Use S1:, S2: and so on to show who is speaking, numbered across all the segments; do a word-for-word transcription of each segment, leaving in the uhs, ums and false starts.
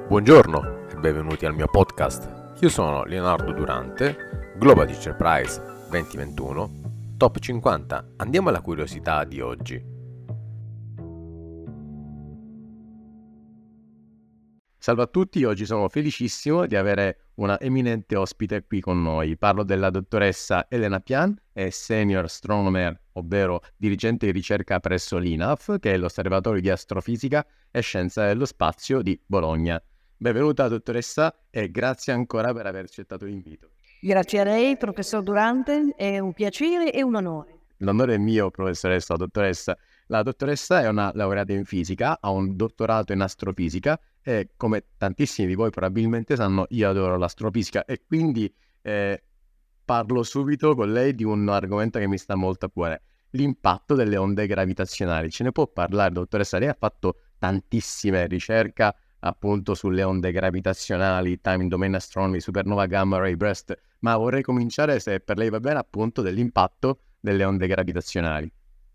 S1: Buongiorno e benvenuti al mio podcast. Io sono Leonardo Durante, Global Teacher Prize duemilaventuno, Top cinquanta. Andiamo alla curiosità di oggi. Salve a tutti, oggi sono felicissimo di avere una eminente ospite qui con noi. Parlo della dottoressa Elena Pian, è Senior Astronomer, ovvero dirigente di ricerca presso l'I N A F, che è l'Osservatorio di Astrofisica e Scienza dello Spazio di Bologna. Benvenuta dottoressa e grazie ancora per aver accettato l'invito.
S2: Grazie a lei, professor Durante, è un piacere e un onore.
S1: L'onore è mio, professoressa, dottoressa. La dottoressa è una laureata in fisica, ha un dottorato in astrofisica e, come tantissimi di voi probabilmente sanno, io adoro l'astrofisica e quindi eh, parlo subito con lei di un argomento che mi sta molto a cuore, l'impatto delle onde gravitazionali. Ce ne può parlare, dottoressa? Lei ha fatto tantissime ricerche appunto sulle onde gravitazionali, time domain astronomy, supernova gamma ray burst, ma vorrei cominciare, se per lei va bene, appunto dell'impatto delle onde gravitazionali.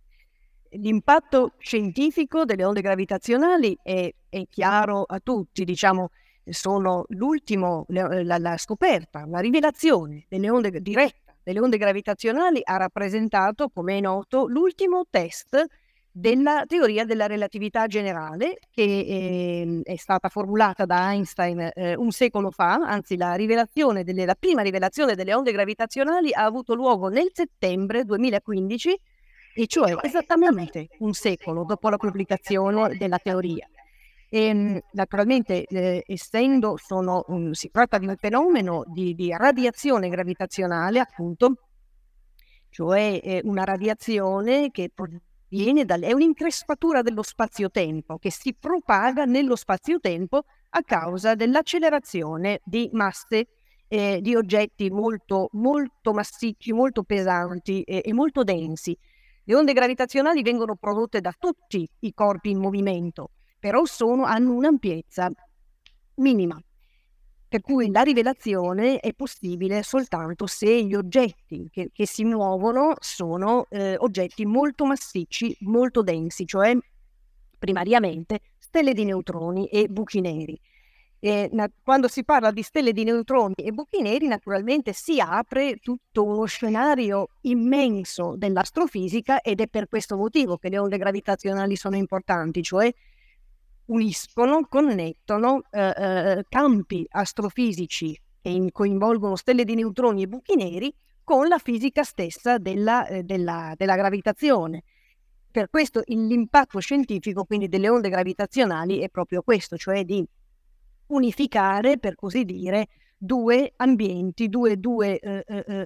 S2: L'impatto scientifico delle onde gravitazionali è, è chiaro a tutti, diciamo, sono l'ultimo, la, la scoperta, la rivelazione delle onde diretta delle onde gravitazionali ha rappresentato, come è noto, l'ultimo test della teoria della relatività generale che eh, è stata formulata da Einstein eh, un secolo fa, anzi la rivelazione delle, la prima rivelazione delle onde gravitazionali ha avuto luogo nel settembre duemilaquindici, e cioè esattamente un secolo dopo la pubblicazione della teoria. E, naturalmente, eh, essendo sono, um, si tratta di un fenomeno di, di radiazione gravitazionale, appunto, cioè eh, una radiazione che viene dal, è un'increspatura dello spazio-tempo che si propaga nello spazio-tempo a causa dell'accelerazione di masse eh, di oggetti molto, molto massicci, molto pesanti eh, e molto densi. Le onde gravitazionali vengono prodotte da tutti i corpi in movimento, però sono, hanno un'ampiezza minima, per cui la rivelazione è possibile soltanto se gli oggetti che, che si muovono sono eh, oggetti molto massicci, molto densi, cioè primariamente stelle di neutroni e buchi neri. E, na, quando si parla di stelle di neutroni e buchi neri, naturalmente si apre tutto uno scenario immenso dell'astrofisica, ed è per questo motivo che le onde gravitazionali sono importanti, cioè uniscono, connettono eh, eh, campi astrofisici che in, coinvolgono stelle di neutroni e buchi neri con la fisica stessa della, eh, della, della gravitazione. Per questo l'impatto scientifico quindi delle onde gravitazionali è proprio questo, cioè di unificare, per così dire, due ambienti, due, due eh, eh, eh,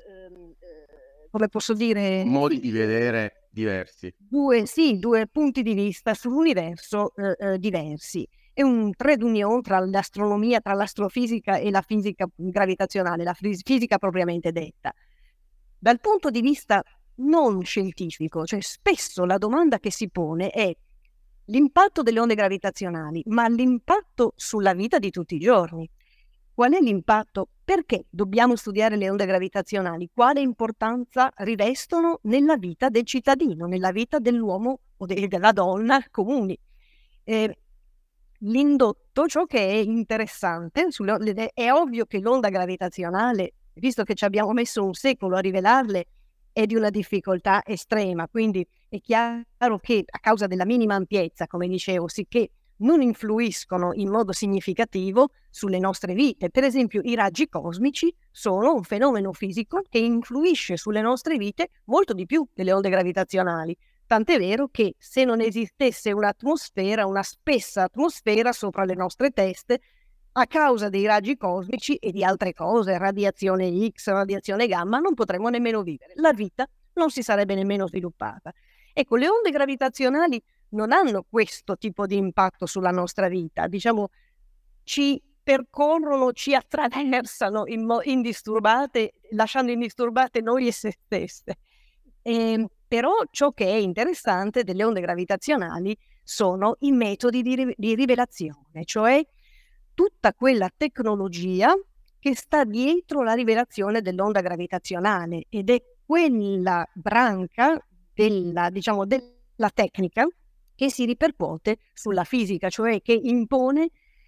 S2: come posso dire?
S1: Modi di vedere diversi.
S2: Due, sì, due punti di vista sull'universo eh, eh, diversi. È un trade union tra l'astronomia, tra l'astrofisica e la fisica gravitazionale, la fisica propriamente detta. Dal punto di vista non scientifico, cioè spesso la domanda che si pone è l'impatto delle onde gravitazionali, ma l'impatto sulla vita di tutti i giorni. Qual è l'impatto? Perché dobbiamo studiare le onde gravitazionali? Quale importanza rivestono nella vita del cittadino, nella vita dell'uomo o de- della donna comuni? Eh, l'indotto, ciò che è interessante, sulle, è ovvio che l'onda gravitazionale, visto che ci abbiamo messo un secolo a rivelarle, è di una difficoltà estrema, quindi è chiaro che a causa della minima ampiezza, come dicevo, sicché non influiscono in modo significativo sulle nostre vite. Per esempio, i raggi cosmici sono un fenomeno fisico che influisce sulle nostre vite molto di più delle onde gravitazionali. Tant'è vero che se non esistesse un'atmosfera, una spessa atmosfera sopra le nostre teste, a causa dei raggi cosmici e di altre cose, radiazione X, radiazione gamma, non potremmo nemmeno vivere. La vita non si sarebbe nemmeno sviluppata. Ecco, le onde gravitazionali non hanno questo tipo di impatto sulla nostra vita, diciamo, ci percorrono, ci attraversano indisturbate, lasciando indisturbate noi e se stesse. E, però ciò che è interessante delle onde gravitazionali sono i metodi di, di rivelazione, cioè tutta quella tecnologia che sta dietro la rivelazione dell'onda gravitazionale, ed è quella branca della, diciamo, della tecnica che si ripercuote sulla fisica, cioè che impone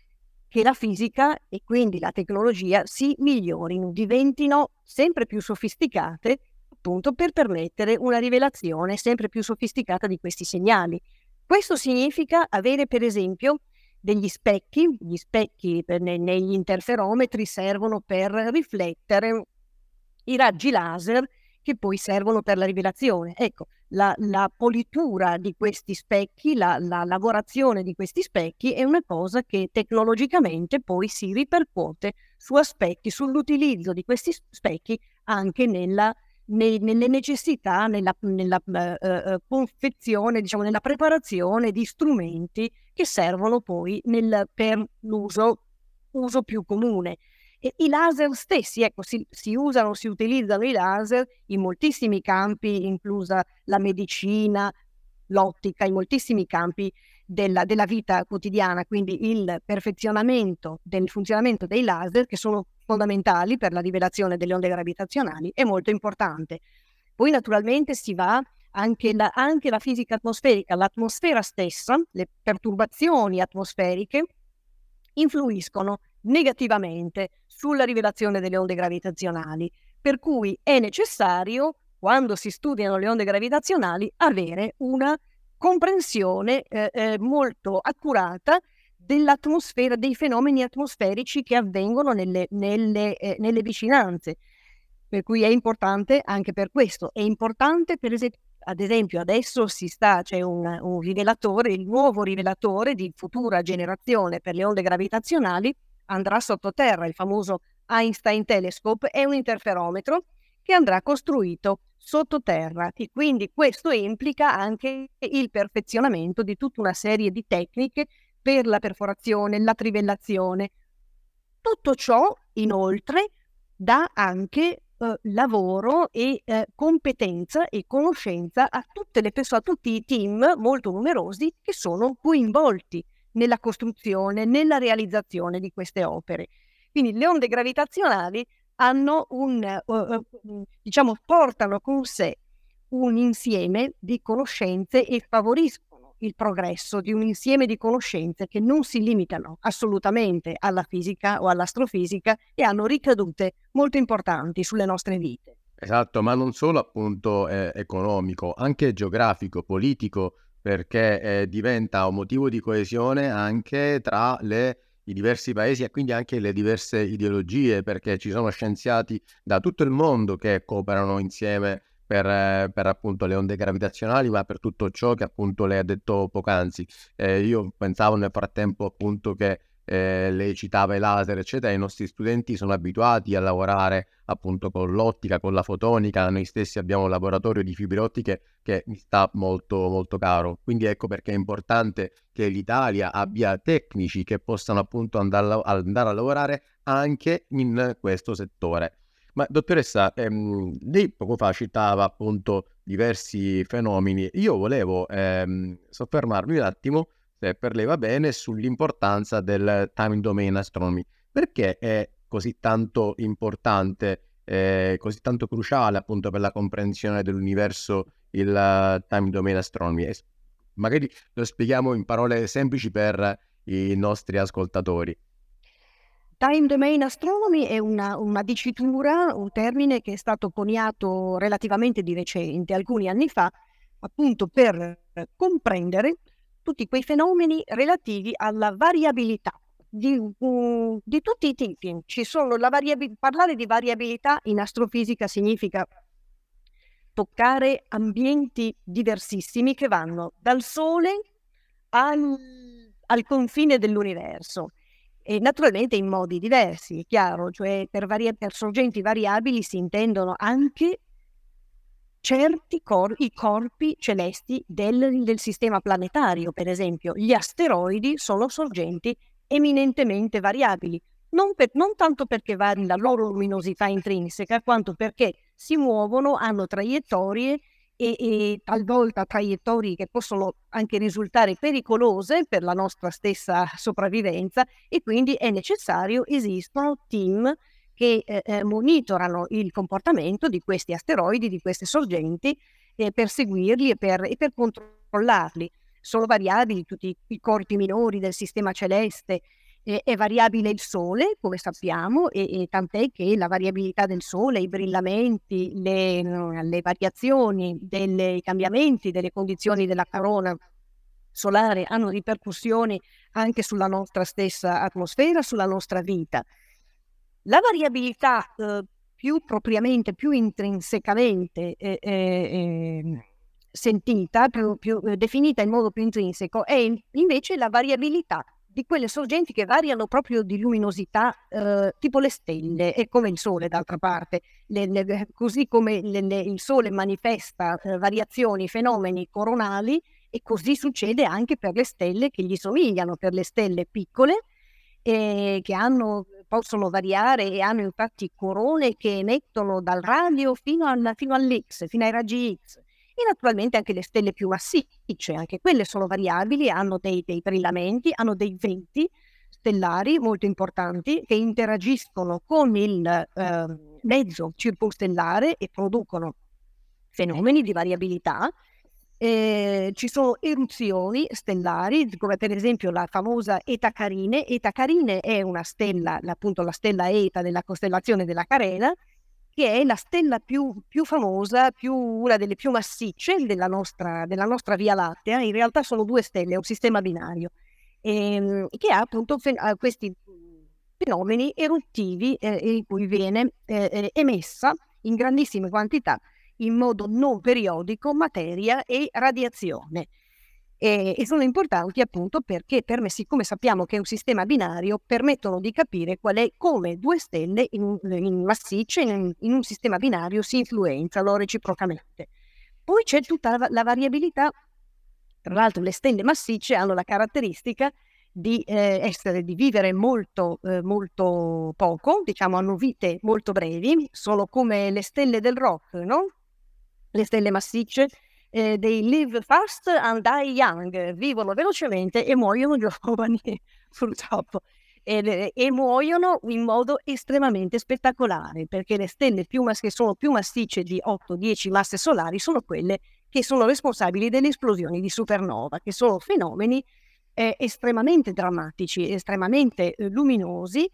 S2: che la fisica e quindi la tecnologia si migliorino, diventino sempre più sofisticate, appunto per permettere una rivelazione sempre più sofisticata di questi segnali. Questo significa avere, per esempio, degli specchi. Gli specchi per, ne, negli interferometri servono per riflettere i raggi laser che poi servono per la rivelazione. Ecco, la, la politura di questi specchi, la, la lavorazione di questi specchi è una cosa che tecnologicamente poi si ripercuote su aspetti, sull'utilizzo di questi specchi anche nella, ne, nelle necessità, nella, nella uh, confezione, diciamo, nella preparazione di strumenti che servono poi nel, per l'uso uso più comune. E i laser stessi, ecco, si, si usano, si utilizzano i laser in moltissimi campi, inclusa la medicina, l'ottica, in moltissimi campi della, della vita quotidiana, quindi il perfezionamento del funzionamento dei laser, che sono fondamentali per la rivelazione delle onde gravitazionali, è molto importante. Poi naturalmente si va anche la, anche la fisica atmosferica, l'atmosfera stessa, le perturbazioni atmosferiche influiscono negativamente sulla rivelazione delle onde gravitazionali, per cui è necessario, quando si studiano le onde gravitazionali, avere una comprensione eh, eh, molto accurata dell'atmosfera, dei fenomeni atmosferici che avvengono nelle, nelle, eh, nelle vicinanze. Per cui è importante anche per questo. È importante, per esempio, ad esempio adesso si sta, c'è un, un rivelatore, il nuovo rivelatore di futura generazione per le onde gravitazionali, andrà sottoterra, il famoso Einstein Telescope, è un interferometro che andrà costruito sottoterra, e quindi questo implica anche il perfezionamento di tutta una serie di tecniche per la perforazione, la trivellazione. Tutto ciò, inoltre, dà anche eh, lavoro e eh, competenza e conoscenza a tutte le persone, a tutti i team molto numerosi che sono coinvolti nella costruzione, nella realizzazione di queste opere. Quindi le onde gravitazionali hanno un, uh, diciamo, portano con sé un insieme di conoscenze e favoriscono il progresso di un insieme di conoscenze che non si limitano assolutamente alla fisica o all'astrofisica e hanno ricadute molto importanti sulle nostre vite.
S1: Esatto, ma non solo appunto eh, economico, anche geografico, politico, perché eh, diventa un motivo di coesione anche tra le, i diversi paesi e quindi anche le diverse ideologie, perché ci sono scienziati da tutto il mondo che cooperano insieme per, eh, per appunto le onde gravitazionali, ma per tutto ciò che appunto lei ha detto poc'anzi. Eh, io pensavo nel frattempo appunto che eh, lei citava i laser, eccetera, i nostri studenti sono abituati a lavorare appunto con l'ottica, con la fotonica, noi stessi abbiamo un laboratorio di fibre ottiche che mi sta molto molto caro, quindi ecco perché è importante che l'Italia abbia tecnici che possano appunto andare a, andare a lavorare anche in questo settore. Ma dottoressa, ehm, lei poco fa citava appunto diversi fenomeni, io volevo ehm, soffermarmi un attimo, se per lei va bene, sull'importanza del time domain astronomy. Perché è così tanto importante, eh, così tanto cruciale appunto per la comprensione dell'universo il uh, time domain astronomy? E magari lo spieghiamo in parole semplici per i nostri ascoltatori.
S2: Time domain astronomy è una, una dicitura, un termine che è stato coniato relativamente di recente, alcuni anni fa, appunto per comprendere tutti quei fenomeni relativi alla variabilità di, um, di tutti i tipi. Ci sono la variabil- parlare di variabilità in astrofisica significa toccare ambienti diversissimi che vanno dal Sole al, al confine dell'universo, e naturalmente in modi diversi, è chiaro, cioè per, vari- per sorgenti variabili si intendono anche certi cor- i corpi celesti del, del sistema planetario. Per esempio, gli asteroidi sono sorgenti eminentemente variabili, non, per, non tanto perché vari la loro luminosità intrinseca, quanto perché si muovono, hanno traiettorie e, e talvolta traiettorie che possono anche risultare pericolose per la nostra stessa sopravvivenza, e quindi è necessario, esistono team che eh, monitorano il comportamento di questi asteroidi, di queste sorgenti, eh, per seguirli e per, e per controllarli. Sono variabili tutti i corpi minori del sistema celeste, è, è variabile il Sole, come sappiamo, e, e tant'è che la variabilità del Sole, i brillamenti, le, le variazioni, dei cambiamenti delle condizioni della corona solare hanno ripercussioni anche sulla nostra stessa atmosfera, sulla nostra vita. La variabilità eh, più propriamente, più intrinsecamente eh, eh, sentita, più, più eh, definita in modo più intrinseco, è invece la variabilità di quelle sorgenti che variano proprio di luminosità, eh, tipo le stelle, e come il Sole d'altra parte. Le, le, così come le, le, il Sole manifesta eh, variazioni, fenomeni coronali, e così succede anche per le stelle che gli somigliano, per le stelle piccole, eh, che hanno, possono variare e hanno infatti corone che emettono dal radio fino, alla, fino all'X, fino ai raggi X. E naturalmente anche le stelle più massicce, anche quelle sono variabili, hanno dei, dei brillamenti, hanno dei venti stellari molto importanti che interagiscono con il eh, mezzo circostellare e producono fenomeni di variabilità. Eh, ci sono eruzioni stellari, come per esempio la famosa Eta Carinae. Eta Carinae è una stella, appunto la stella Eta della costellazione della Carena, che è la stella più, più famosa, più, una delle più massicce della nostra, della nostra Via Lattea. In realtà sono due stelle, è un sistema binario, ehm, che ha appunto fe- ha questi fenomeni eruttivi eh, in cui viene eh, emessa in grandissime quantità, in modo non periodico, materia e radiazione. E, e sono importanti appunto perché, per me, siccome sappiamo che è un sistema binario, permettono di capire qual è, come due stelle in, in massicce in, in un sistema binario si influenzano reciprocamente. Poi c'è tutta la, la variabilità. Tra l'altro le stelle massicce hanno la caratteristica di eh, essere, di vivere molto, eh, molto poco, diciamo hanno vite molto brevi, sono come le stelle del rock, no? Le stelle massicce, eh, they live fast and die young, vivono velocemente e muoiono giovani, purtroppo, e, e muoiono in modo estremamente spettacolare, perché le stelle più mas- che sono più massicce di otto dieci masse solari sono quelle che sono responsabili delle esplosioni di supernova, che sono fenomeni eh, estremamente drammatici, estremamente eh, luminosi,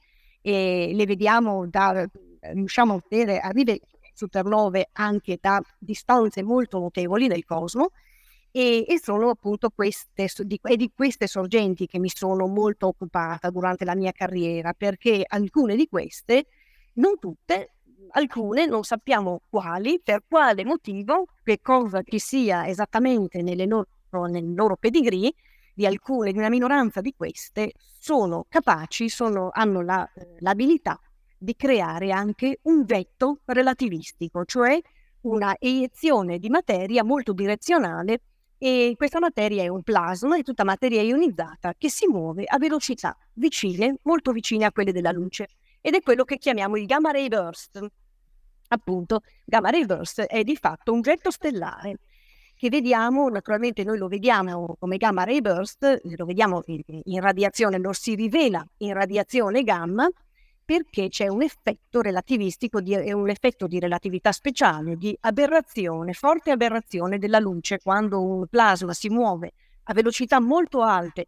S2: e le vediamo da, riusciamo a vedere, arriva supernove anche da distanze molto notevoli nel cosmo, e, e sono appunto queste, di, è di queste sorgenti che mi sono molto occupata durante la mia carriera, perché alcune di queste, non tutte, alcune non sappiamo quali, per quale motivo, che cosa ci sia esattamente nelle loro, nel loro pedigree, di alcune, di una minoranza di queste, sono capaci, sono, hanno la, l'abilità di creare anche un vetto relativistico, cioè una eiezione di materia molto direzionale, e questa materia è un plasma, è tutta materia ionizzata che si muove a velocità vicine, molto vicine a quelle della luce, ed è quello che chiamiamo il gamma ray burst. Appunto, gamma ray burst è di fatto un getto stellare che vediamo, naturalmente noi lo vediamo come gamma ray burst, lo vediamo in radiazione, lo si rivela in radiazione gamma, perché c'è un effetto relativistico, di, è un effetto di relatività speciale, di aberrazione, forte aberrazione della luce, quando un plasma si muove a velocità molto alte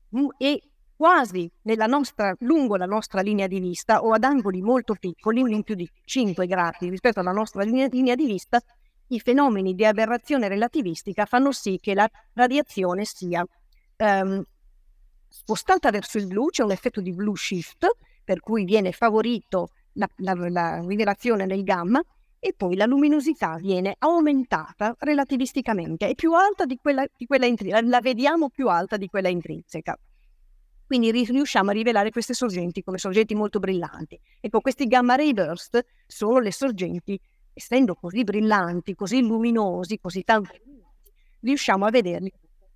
S2: e quasi nella nostra, lungo la nostra linea di vista, o ad angoli molto piccoli, in più di cinque gradi rispetto alla nostra linea, linea di vista, i fenomeni di aberrazione relativistica fanno sì che la radiazione sia um, spostata verso il blu, c'è un effetto di blue shift, per cui viene favorito la, la, la rivelazione del gamma, e poi la luminosità viene aumentata relativisticamente, è più alta di quella, di quella intrinseca, la vediamo più alta di quella intrinseca. Quindi riusciamo a rivelare queste sorgenti come sorgenti molto brillanti. Ecco, questi gamma ray burst sono le sorgenti, essendo così brillanti, così luminosi, così tanto, riusciamo a vederli.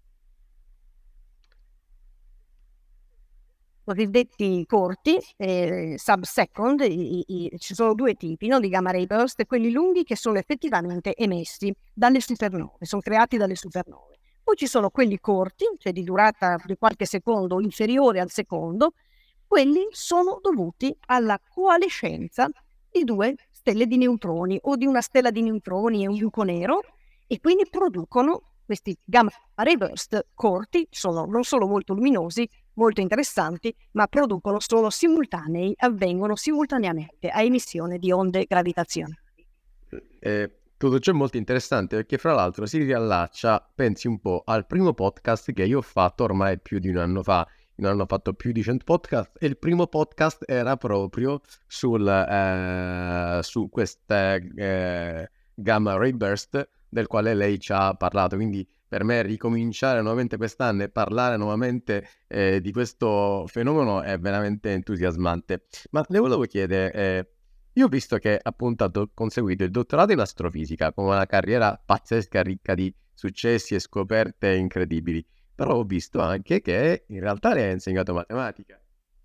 S2: Cosiddetti corti, eh, sub-second, i, i, ci sono due tipi, no, di gamma ray burst, quelli lunghi che sono effettivamente emessi dalle supernove, sono creati dalle supernove. Poi ci sono quelli corti, cioè di durata di qualche secondo inferiore al secondo, quelli sono dovuti alla coalescenza di due stelle di neutroni o di una stella di neutroni e un buco nero, e quindi producono questi gamma ray burst corti, sono non solo molto luminosi, molto interessanti, ma producono solo simultanei, avvengono simultaneamente a emissione di onde gravitazionali.
S1: Eh, tutto ciò è molto interessante perché fra l'altro si riallaccia, pensi un po', al primo podcast che io ho fatto ormai più di un anno fa. Ne hanno fatto più di cento podcast e il primo podcast era proprio sul, eh, su queste eh, gamma ray burst del quale lei ci ha parlato, quindi per me ricominciare nuovamente quest'anno e parlare nuovamente eh, di questo fenomeno è veramente entusiasmante. Ma le volevo chiedere, eh, io ho visto che appunto ha do- conseguito il dottorato in astrofisica con una carriera pazzesca, ricca di successi e scoperte incredibili. Però ho visto anche che in realtà lei ha insegnato matematica.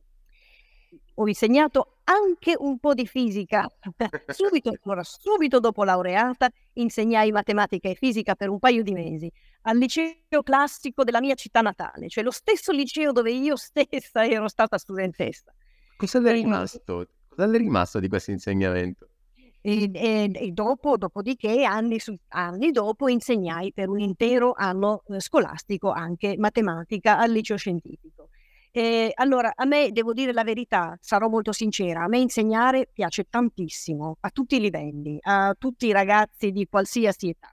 S2: Ho insegnato anche un po' di fisica. Subito, allora, subito dopo laureata insegnai matematica e fisica per un paio di mesi al liceo classico della mia città natale, cioè lo stesso liceo dove io stessa ero stata studentessa.
S1: Cosa le è rimasto? Cosa le è rimasto di questo insegnamento?
S2: E, e, e dopo, dopodiché, anni, su, anni dopo, insegnai per un intero anno eh, scolastico anche matematica al liceo scientifico. E, allora, a me, devo dire la verità, sarò molto sincera, a me insegnare piace tantissimo, a tutti i livelli, a tutti i ragazzi di qualsiasi età.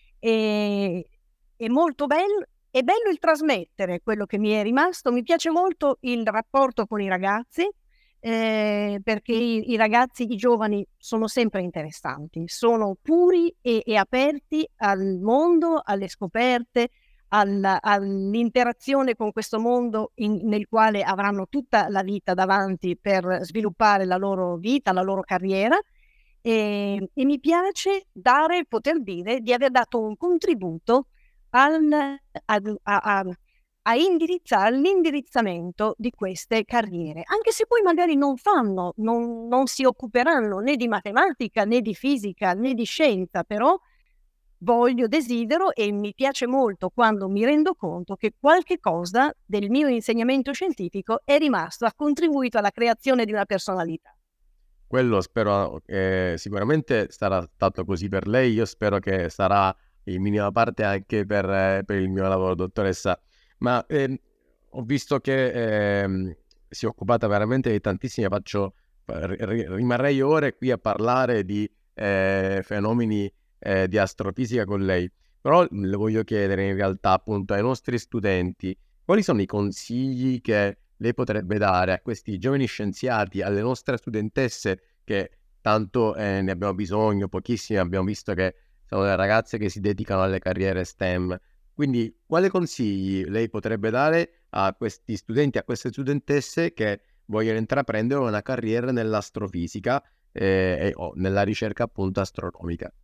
S2: E, è molto bello, è bello il trasmettere quello che mi è rimasto, mi piace molto il rapporto con i ragazzi, Eh, perché i, i ragazzi, i giovani sono sempre interessanti, sono puri e, e aperti al mondo, alle scoperte, alla, all'interazione con questo mondo in, nel quale avranno tutta la vita davanti per sviluppare la loro vita, la loro carriera. E, e mi piace dare, poter dire di aver dato un contributo al, a, a, a a indirizzare l'indirizzamento di queste carriere, anche se poi magari non fanno, non, non si occuperanno né di matematica, né di fisica, né di scienza, però voglio, desidero e mi piace molto quando mi rendo conto che qualche cosa del mio insegnamento scientifico è rimasto, ha contribuito alla creazione di una personalità.
S1: Quello spero, eh, sicuramente sarà stato così per lei, io spero che sarà in minima parte anche per, eh, per il mio lavoro, dottoressa. Ma eh, ho visto che eh, si è occupata veramente di tantissime, faccio, rimarrei ore qui a parlare di eh, fenomeni eh, di astrofisica con lei, però le voglio chiedere in realtà appunto ai nostri studenti quali sono i consigli che lei potrebbe dare a questi giovani scienziati, alle nostre studentesse che tanto eh, ne abbiamo bisogno, pochissime abbiamo visto che sono le ragazze che si dedicano alle carriere STEM. Quindi, quali consigli lei potrebbe dare a questi studenti, a queste studentesse che vogliono intraprendere una carriera nell'astrofisica eh, e, o nella ricerca appunto astronomica?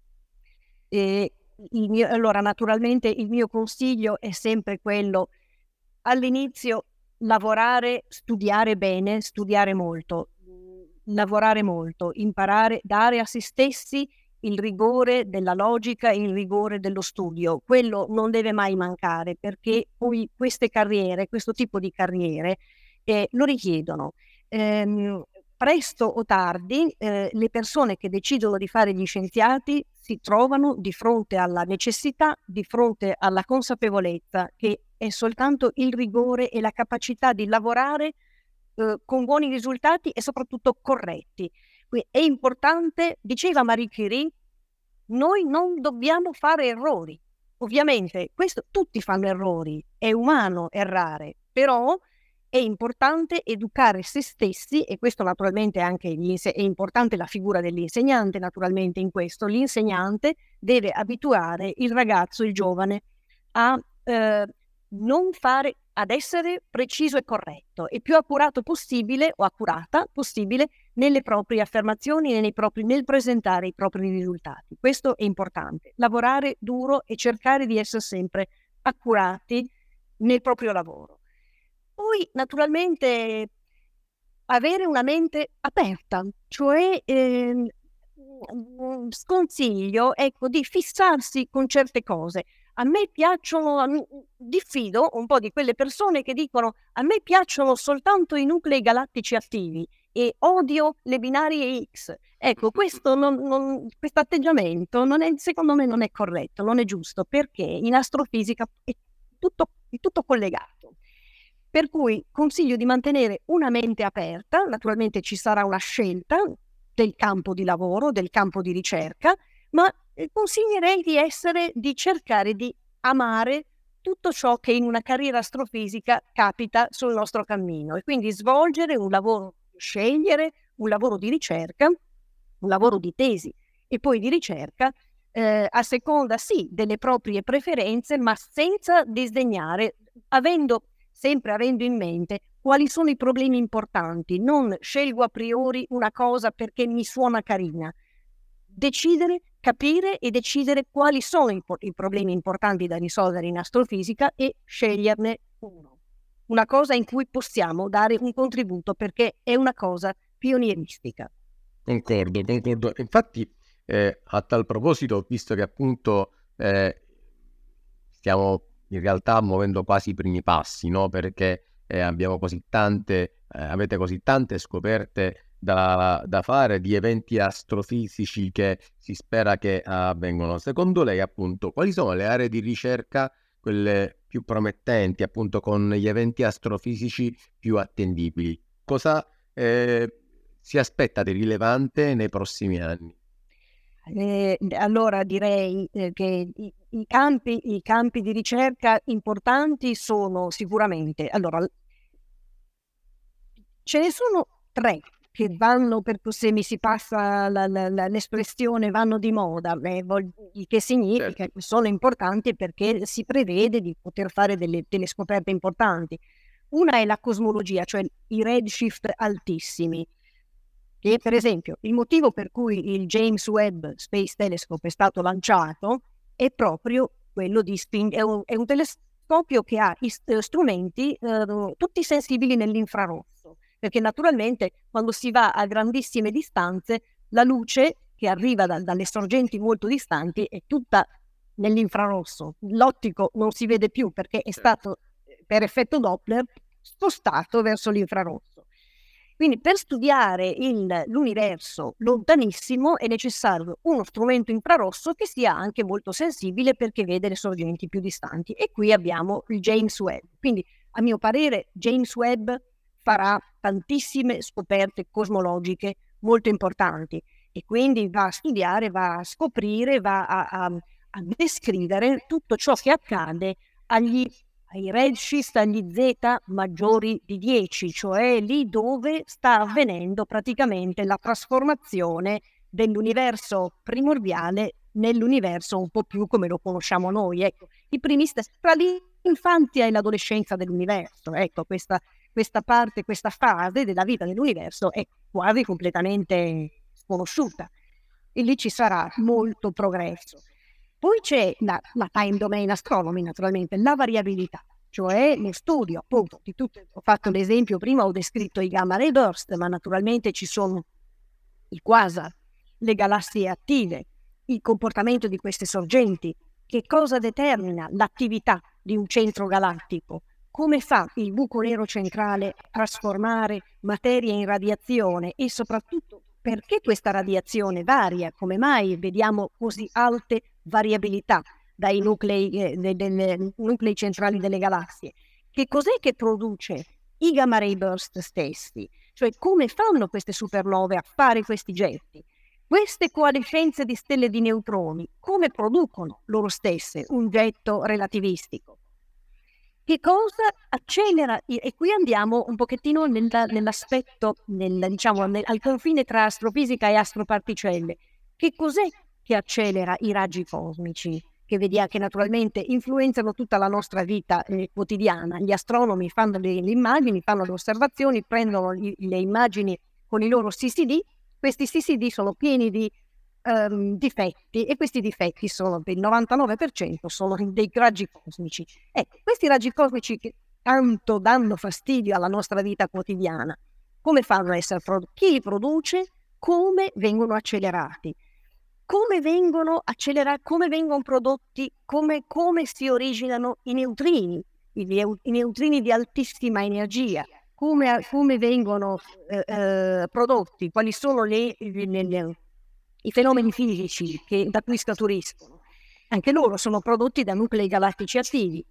S2: E il mio, allora, naturalmente il mio consiglio è sempre quello, all'inizio lavorare, studiare bene, studiare molto, lavorare molto, imparare, dare a se stessi il rigore della logica, il rigore dello studio. Quello non deve mai mancare, perché poi queste carriere, questo tipo di carriere eh, lo richiedono. Ehm, presto o tardi eh, le persone che decidono di fare gli scienziati si trovano di fronte alla necessità, di fronte alla consapevolezza che è soltanto il rigore e la capacità di lavorare eh, con buoni risultati e soprattutto corretti. Quindi è importante, diceva Marie Curie, noi non dobbiamo fare errori. Ovviamente questo, tutti fanno errori, è umano errare, però è importante educare se stessi, e questo naturalmente anche gli inse- è importante la figura dell'insegnante, naturalmente in questo. L'insegnante deve abituare il ragazzo, il giovane, a eh, non fare, ad essere preciso e corretto e più accurato possibile o accurata possibile nelle proprie affermazioni e nei propri, nel presentare i propri risultati. Questo è importante. Lavorare duro e cercare di essere sempre accurati nel proprio lavoro. Poi, naturalmente, avere una mente aperta, cioè eh, sconsiglio, ecco, di fissarsi con certe cose. A me piacciono, diffido un po' di quelle persone che dicono a me piacciono soltanto i nuclei galattici attivi e odio le binarie X. Ecco, questo non, non, questo atteggiamento non è, secondo me non è corretto, non è giusto, perché in astrofisica è tutto, è tutto collegato. Per cui consiglio di mantenere una mente aperta, naturalmente ci sarà una scelta del campo di lavoro, del campo di ricerca, ma eh, consiglierei di essere, di cercare di amare tutto ciò che in una carriera astrofisica capita sul nostro cammino e quindi svolgere un lavoro, scegliere un lavoro di ricerca, un lavoro di tesi e poi di ricerca eh, a seconda sì delle proprie preferenze, ma senza disdegnare, avendo sempre avendo in mente quali sono i problemi importanti. Non scelgo a priori una cosa perché mi suona carina. Decidere, capire e decidere quali sono i, i problemi importanti da risolvere in astrofisica e sceglierne uno. Una cosa in cui possiamo dare un contributo perché è una cosa pionieristica.
S1: Concordo, concordo. Infatti, eh, a tal proposito, visto che appunto eh, stiamo in realtà muovendo quasi i primi passi, no? Perché eh, abbiamo così tante, eh, avete così tante scoperte da, da fare di eventi astrofisici che si spera che avvengano. Secondo lei, appunto, quali sono le aree di ricerca, quelle più promettenti, appunto, con gli eventi astrofisici più attendibili? Cosa eh, si aspetta di rilevante nei prossimi anni?
S2: Eh, allora direi eh, che i, i, campi, i campi di ricerca importanti sono sicuramente, allora ce ne sono tre che vanno, per se mi si passa la, la, la, l'espressione vanno di moda, beh, vol- il che significa
S1: Certo.
S2: che sono importanti perché si prevede di poter fare delle, delle scoperte importanti. Una è la cosmologia, cioè i redshift altissimi. Che per esempio il motivo per cui il James Webb Space Telescope è stato lanciato è proprio quello di sping- è, un, è un telescopio che ha ist- strumenti eh, tutti sensibili nell'infrarosso, perché naturalmente quando si va a grandissime distanze la luce che arriva da, dalle sorgenti molto distanti è tutta nell'infrarosso, l'ottico non si vede più perché è stato per effetto Doppler spostato verso l'infrarosso. Quindi per studiare il, l'universo lontanissimo è necessario uno strumento infrarosso che sia anche molto sensibile perché vede le sorgenti più distanti. E qui abbiamo il James Webb. Quindi a mio parere James Webb farà tantissime scoperte cosmologiche molto importanti e quindi va a studiare, va a scoprire, va a, a, a descrivere tutto ciò che accade agli ai redshift, agli Z maggiori di dieci, cioè lì dove sta avvenendo praticamente la trasformazione dell'universo primordiale nell'universo un po' più come lo conosciamo noi. Ecco, i primi stessi, tra l'infanzia e l'adolescenza dell'universo, ecco, questa, questa parte, questa fase della vita dell'universo è quasi completamente sconosciuta e lì ci sarà molto progresso. Poi c'è la, la time domain astronomy, naturalmente, la variabilità, cioè lo studio appunto di tutte. Ho fatto l'esempio prima, ho descritto i gamma ray burst, ma naturalmente ci sono i quasar, le galassie attive, il comportamento di queste sorgenti, che cosa determina l'attività di un centro galattico, come fa il buco nero centrale a trasformare materia in radiazione e soprattutto perché questa radiazione varia, come mai vediamo così alte variabilità dai nuclei, eh, dei, dei nuclei centrali delle galassie. Che cos'è che produce i gamma ray burst stessi? Cioè come fanno queste supernove a fare questi getti? Queste coalescenze di stelle di neutroni, come producono loro stesse un getto relativistico? Che cosa accelera? E qui andiamo un pochettino nella, nell'aspetto, nel, diciamo, nel, al confine tra astrofisica e astroparticelle. Che cos'è che accelera i raggi cosmici? Che vediamo che naturalmente influenzano tutta la nostra vita eh, quotidiana. Gli astronomi fanno le, le immagini, fanno le osservazioni, prendono gli, le immagini con i loro C C D. Questi C C D sono pieni di Um, difetti e questi difetti sono per il novantanove per cento sono dei raggi cosmici. Ecco, questi raggi cosmici che tanto danno fastidio alla nostra vita quotidiana, come fanno a essere prodotti? Chi li produce? Come vengono accelerati? Come vengono accelerati? Come vengono prodotti? Come, come si originano i neutrini? I, i neutrini di altissima energia? Come, come vengono eh, eh, prodotti? Quali sono le, le, le i fenomeni fisici che da cui scaturiscono? Anche loro sono prodotti da nuclei galattici attivi.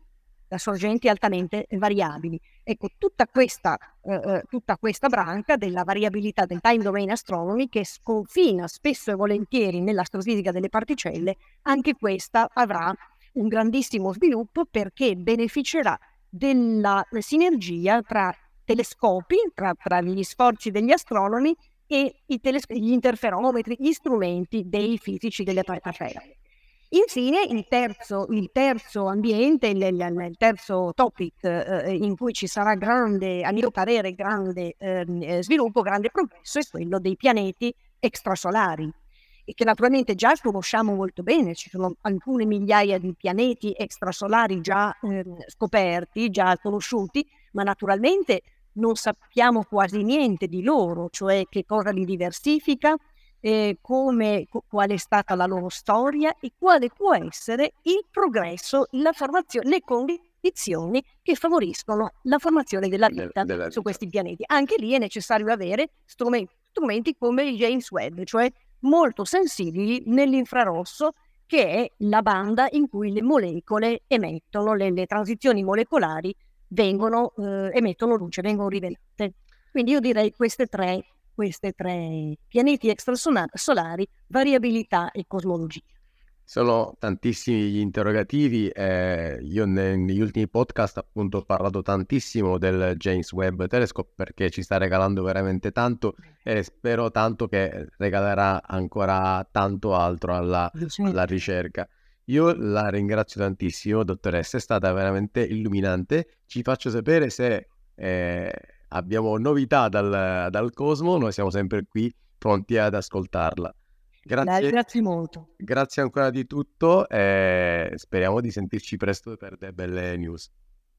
S2: da sorgenti altamente variabili. Ecco, tutta questa, eh, tutta questa branca della variabilità del time domain astronomy, che sconfina spesso e volentieri nell'astrofisica delle particelle, anche questa avrà un grandissimo sviluppo, perché beneficerà della sinergia tra telescopi, tra, tra gli sforzi degli astronomi e i teles- gli interferometri, gli strumenti dei fisici delle particelle. Infine, il terzo, il terzo ambiente, il, il, il terzo topic eh, in cui ci sarà grande, a mio parere, grande eh, sviluppo, grande progresso, è quello dei pianeti extrasolari, e che naturalmente già conosciamo molto bene. Ci sono alcune migliaia di pianeti extrasolari già eh, scoperti, già conosciuti, ma naturalmente non sappiamo quasi niente di loro, cioè che cosa li diversifica, eh, come, qual è stata la loro storia e quale può essere il progresso, la formazione, le condizioni che favoriscono la formazione della vita
S1: della vita
S2: su questi pianeti. Anche lì è necessario avere strumenti, strumenti come il James Webb, cioè molto sensibili nell'infrarosso, che è la banda in cui le molecole emettono, le, le transizioni molecolari vengono, eh, emettono luce, vengono rivelate. Quindi io direi queste tre, queste tre pianeti extrasolari, variabilità e cosmologia.
S1: Sono tantissimi gli interrogativi. Eh, io ne, negli ultimi podcast appunto ho parlato tantissimo del James Webb Telescope, perché ci sta regalando veramente tanto e spero tanto che regalerà ancora tanto altro alla, alla ricerca. Io la ringrazio tantissimo, dottoressa, è stata veramente illuminante. Ci faccio sapere se eh, abbiamo novità dal, dal cosmo, noi siamo sempre qui pronti ad ascoltarla. Grazie,
S2: grazie molto.
S1: Grazie ancora di tutto e speriamo di sentirci presto per delle belle news.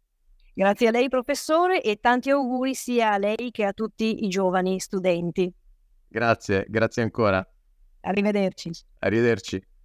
S2: Grazie a lei, professore, e tanti auguri sia a lei che a tutti i giovani studenti.
S1: Grazie, grazie ancora.
S2: Arrivederci.
S1: Arrivederci.